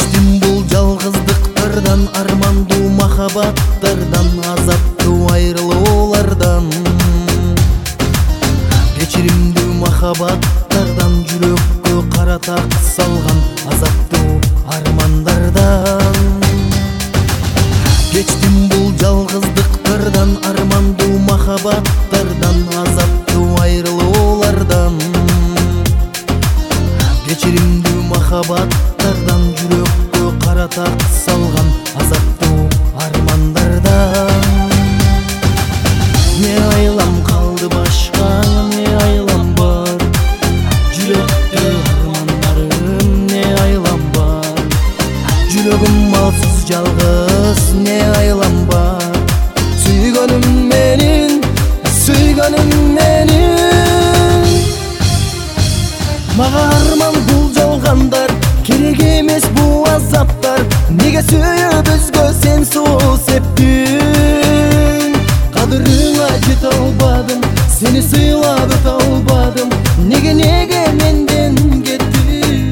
Кечтим бул жалгыздыктардан, армандуу махабаттардан, азаптуу айрылуулардан. Кечиримдүү махабаттардан, жүрөккө кара так салган азаптуу армандардан. Кечтим бул жалгыздыктардан, армандуу махабаттардан, азаптуу айрылуулардан. Кечиримдүү махабаттардан, жүрөккө кара так салган азаптуу армандардан. Не айлам калды башка, не айлам бар, жүрөктө армандарым, не айлам бар. Жүрөгүм малсыз жалгыз, не айлам бар. Сүйгөнүм менин, сүйгөнүм менин. Мага арман бул жалгандар, керек эмес бул азаптар. Неге сүйүп өзгө сен суу септиң? Кадырыңа жете албадым, сени сыйлап өтө албадым. Неге менден кеттиң?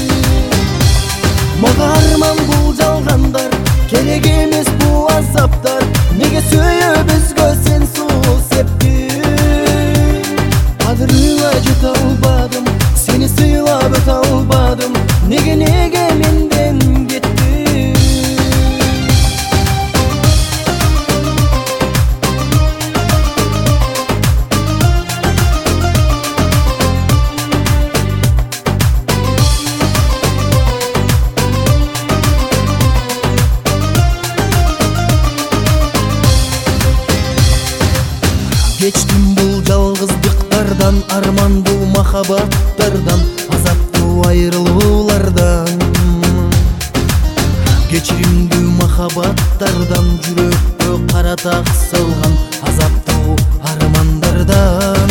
Мага арман бул жалгандар, керек эмес бул азаптар. Неге сүйүп өзгө сен суу септиң? Кадырыңа жете албадым, сени сыйлап өтө албадым. Неге менден кеттиң? Кечтим бул жалгыздыктардан, армандуу махабаттардан, азаптуу айрылуулардан. Кечиримдүү махабаттардан, жүрөккө кара так салган азаптуу армандардан.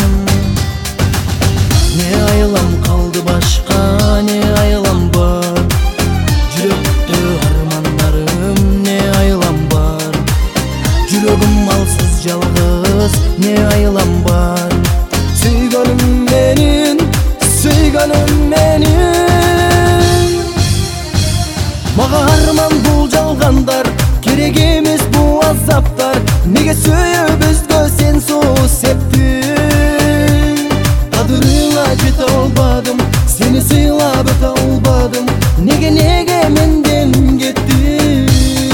Не айлам калды башка, не айлам бар, жүрөктө армандарым, не айлам бар. Жүрөгүм малсыз жалгыз, не айлам бар. Сүйгөнүм менин, сүйгөнүм менин. Мага арман бул жалгандар, керек эмес бул азаптар. Неге сүйүп өзгө сен суу септиң? Кадырыңа жете албадым, сени сыйлап өтө албадым. Неге менден кеттиң?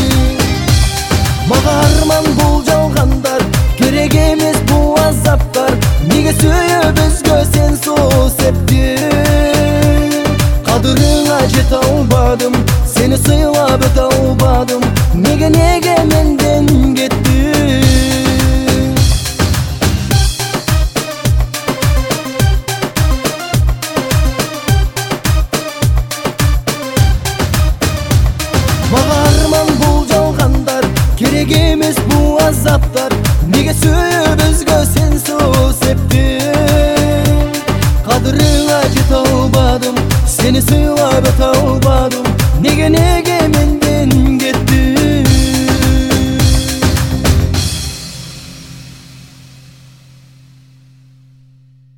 Мага арман бул жалгандар, керек эмес бул азаптар. Неге сүйүп өзгө сен суу септиң? Кадырыңа жете албадым, сени сыйлап өтө албадым. Неге менден кеттиң? Мага арман бул жалгандар, керек эмес бул азаптар. Неге сүйүп өзгө сен суу септиң? Кадырыңа жете албадым, сени сыйлап өтө албадым.